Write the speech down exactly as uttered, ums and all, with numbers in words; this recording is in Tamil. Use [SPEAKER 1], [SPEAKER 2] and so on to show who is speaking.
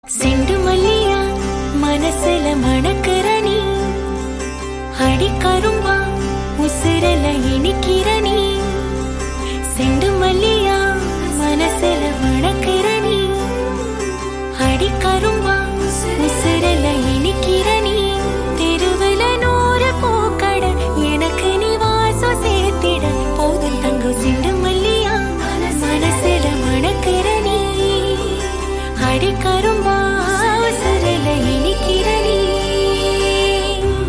[SPEAKER 1] செண்டு மல்லியா மனசுல மணக்கற நீ அடி கரும்பா உசுரல இனிக்கிற